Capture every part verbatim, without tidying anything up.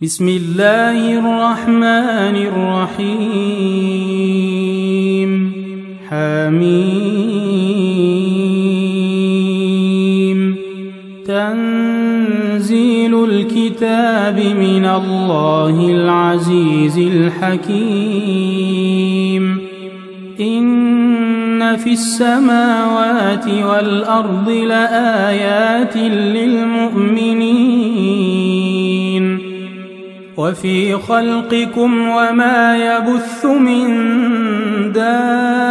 بسم الله الرحمن الرحيم حميم تنزيل الكتاب من الله العزيز الحكيم إن في السماوات والأرض لآيات للمؤمنين وفي خلقكم وما يبث من دابة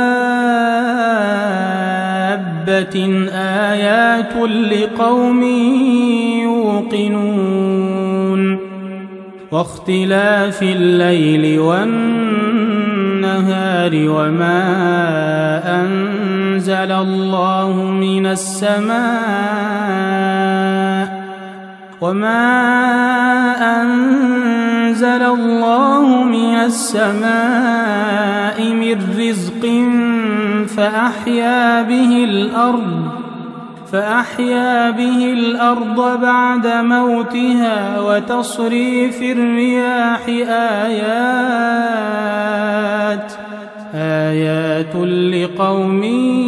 آيات لقوم يوقنون واختلاف الليل والنهار وما أنزل الله من السماء وما أنزل الله من السماء من رزق فأحيا به الأرض فأحيا به الأرض بعد موتها وتصريف الرياح آيات آيات لقوم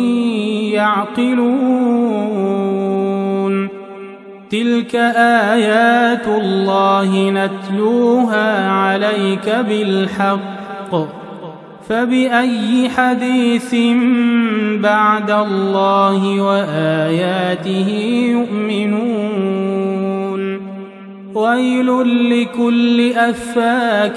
يعقلون تلك آيات الله نتلوها عليك بالحق فبأي حديث بعد الله وآياته يؤمنون ويل لكل أفاك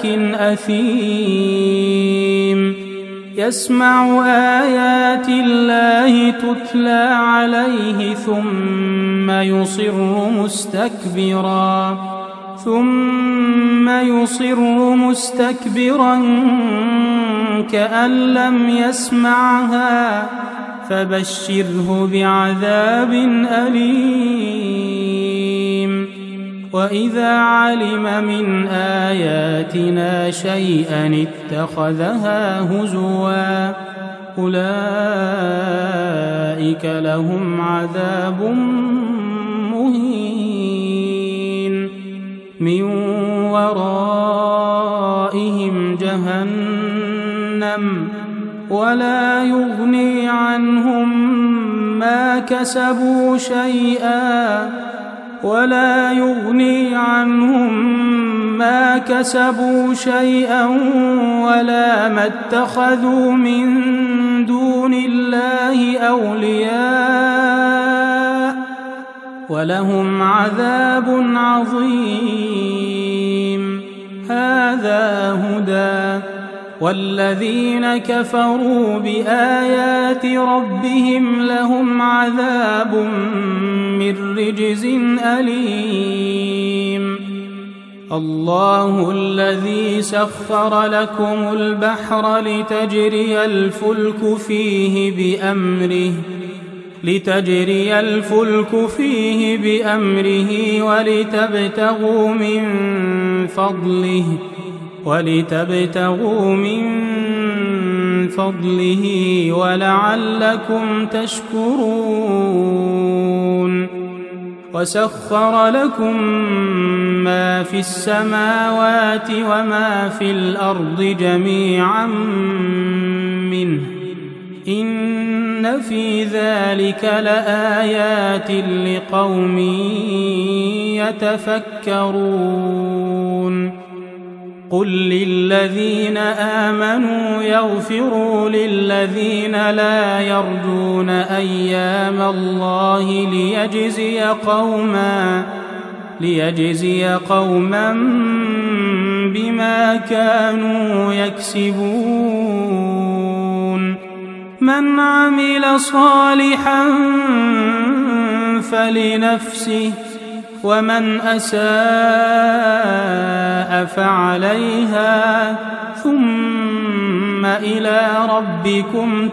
أثيم يسمع آيات الله تتلى عليه ثم يصر مستكبرا ثم يصر مستكبرا كأن لم يسمعها فبشره بعذاب أليم وإذا علم من آياتنا شيئا اتخذها هزوا أولئك لهم عذاب مهين من ورائهم جهنم ولا يغني عنهم ما كسبوا شيئا ولا يغني عنهم ما كسبوا شيئا ولا ما اتخذوا من دون الله أولياء ولهم عذاب عظيم هذا هدى والذين كفروا بآيات ربهم لهم عذاب من رجز أليم الله الذي سخر لكم البحر لتجري الفلك فيه بأمره لتجري الفلك فيه بأمره ولتبتغوا من فضله ولتبتغوا من فضله ولعلكم تشكرون وسخر لكم ما في السماوات وما في الأرض جميعا منه إن في ذلك لآيات لقوم يتفكرون قل للذين آمنوا يغفروا للذين لا يرجون أيام الله ليجزي قوما ليجزي قوما بما كانوا يكسبون من عمل صالحا فلنفسه ومن أساء فعليها ثم إلى ربكم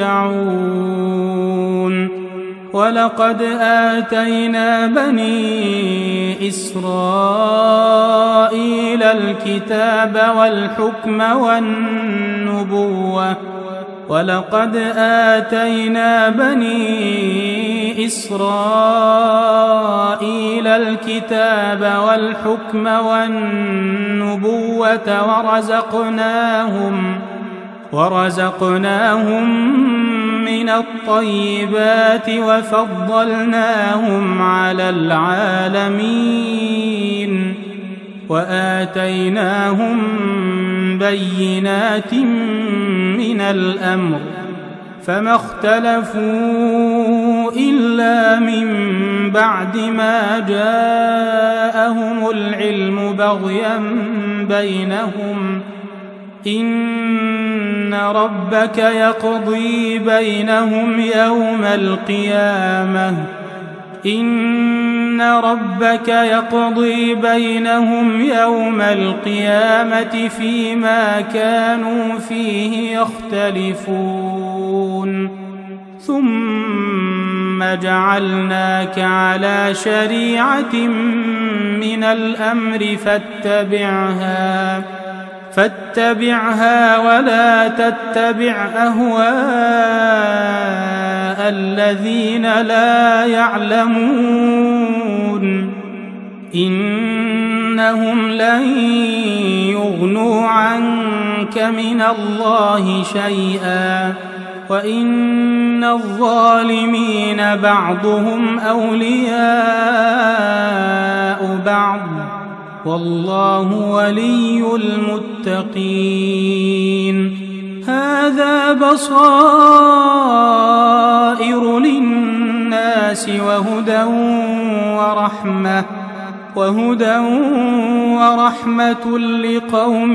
ترجعون ولقد آتينا بني إسرائيل الكتاب والحكم والنبوة ولقد آتينا بني إسرائيل الكتاب والحكم والنبوة ورزقناهم ورزقناهم من الطيبات وفضلناهم على العالمين وآتيناهم بينات من الأمر فما اختلفوا إلا من بعد ما جاءهم العلم بغيا بينهم إن ربك يقضي بينهم يوم القيامة إن ربك يقضي بينهم يوم القيامة فيما كانوا فيه يختلفون ثم جعلناك على شريعة من الأمر فاتبعها فاتبعها ولا تتبع أهواء الذين لا يعلمون إنهم لن يغنوا عنك من الله شيئا وإن الظالمين بعضهم أولياء بعض والله ولي المتقين هذا بصائر للناس وهدى ورحمة وهدى ورحمة لقوم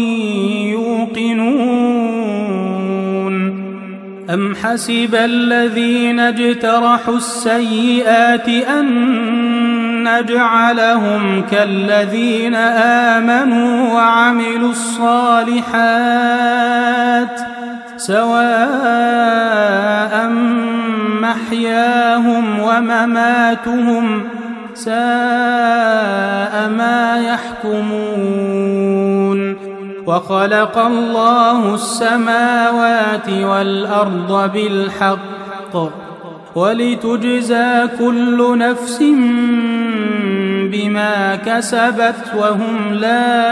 يوقنون أم حسب الذين اجترحوا السيئات أن نجعلهم كالذين آمنوا وعملوا الصالحات سواء محياهم ومماتهم ساء ما يحكمون وخلق الله السماوات والأرض بالحق ولتجزى كل نفس بما كسبت وهم لا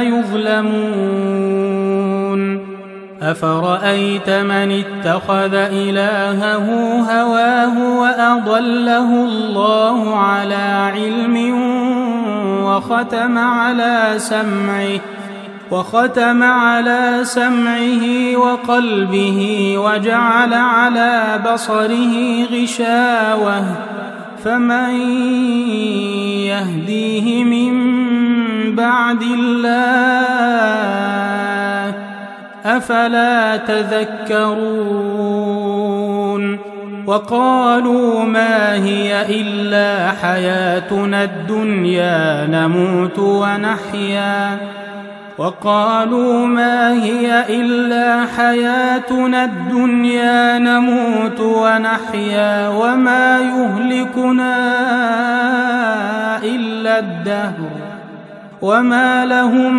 يظلمون أفرأيت من اتخذ إلهه هواه وأضله الله على علم وختم على سمعه وختم على سمعه وقلبه وجعل على بصره غشاوة فمن يهديه من بعد الله أفلا تذكرون وقالوا ما هي إلا حياتنا الدنيا نموت ونحيا وقالوا ما هي إلا حياتنا الدنيا نموت ونحيا وما يهلكنا إلا الدهر وما لهم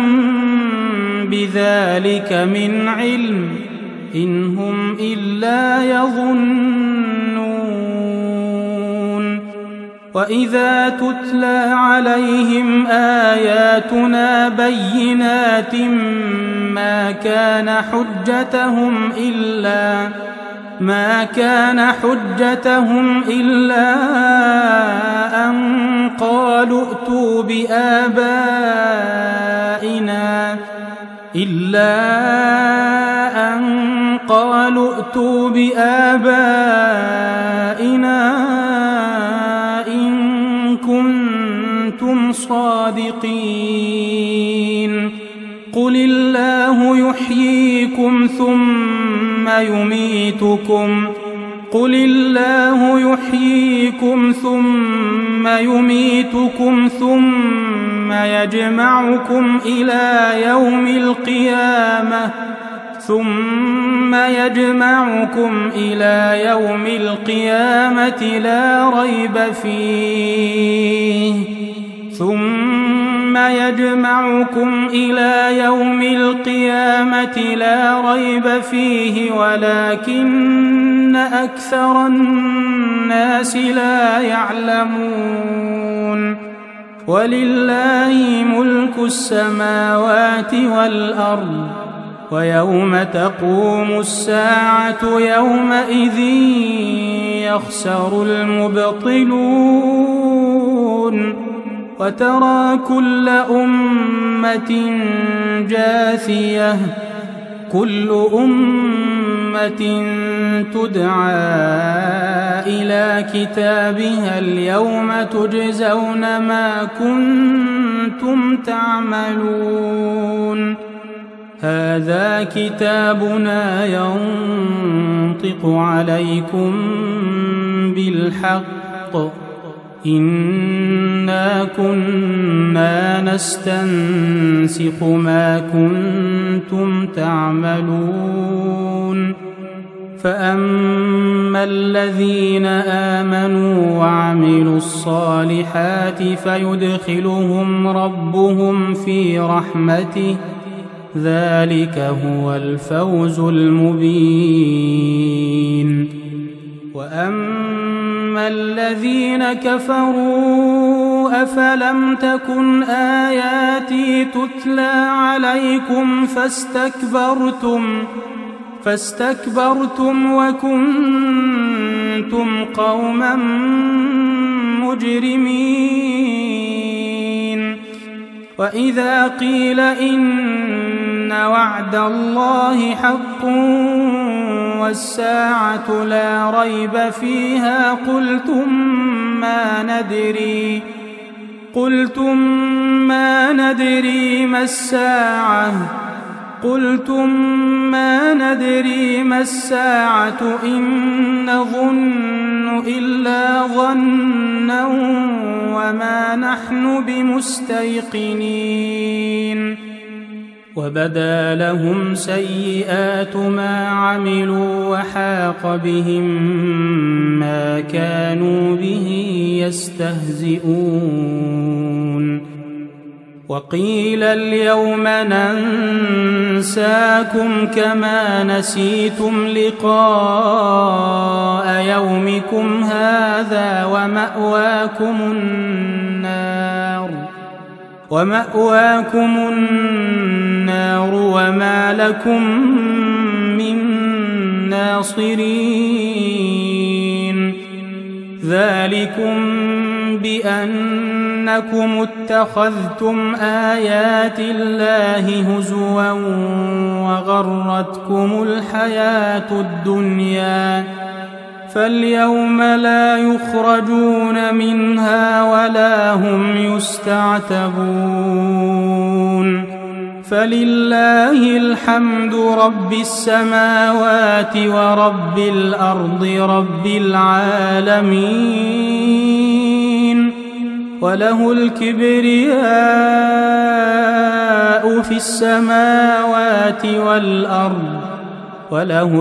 بذلك من علم إن هم إلا يظنون وإذا تتلى عليهم آياتنا بينات ما كان حجتهم إلا ما كان حجتهم إلا أن قالوا ائتوا بآبائنا إلا أن قالوا ائتوا بآبائنا إن كنتم صادقين قل الله يحييكم ثم يميتكم قل الله يحييكم ثم يميتكم ثم يجمعكم إلى يوم القيامة ثم يجمعكم إلى يوم القيامة لا ريب فيه ثم ثم يجمعكم إلى يوم القيامة لا ريب فيه ولكن أكثر الناس لا يعلمون ولله ملك السماوات والأرض ويوم تقوم الساعة يومئذ يخسر المبطلون وترى كل أمة جاثية كل أمة تدعى إلى كتابها اليوم تجزون ما كنتم تعملون هذا كتابنا ينطق عليكم بالحق إنا كنا نستنسخ ما كنتم تعملون فأما الذين آمنوا وعملوا الصالحات فيدخلهم ربهم في رحمته ذلك هو الفوز المبين وأما الذين كفروا أفلم تكن آياتي تتلى عليكم فاستكبرتم فاستكبرتم وكنتم قوما مجرمين وإذا قيل إن وعد الله حق والساعة لا ريب فيها قلتم ما ندري قلتم ما ندري ما الساعة قلتم ما ندري ما الساعة إن نظن إلا ظنا وما نحن بمستيقنين وبدا لهم سيئات ما عملوا وحاق بهم ما كانوا به يستهزئون وقيل اليوم ننساكم كما نسيتم لقاء يومكم هذا ومأواكم النار ومأواكم النار وما لكم من ناصرين ذلكم بأنكم اتخذتم آيات الله هزوا وغرتكم الحياة الدنيا فاليوم لا يخرجون منها ولا هم يستعتبون فلله الحمد رب السماوات ورب الأرض رب العالمين وله الكبرياء في السماوات والأرض وله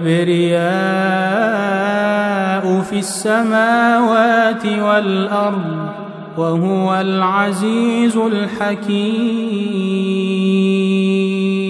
الكبرياء في السماوات والأرض وهو العزيز الحكيم.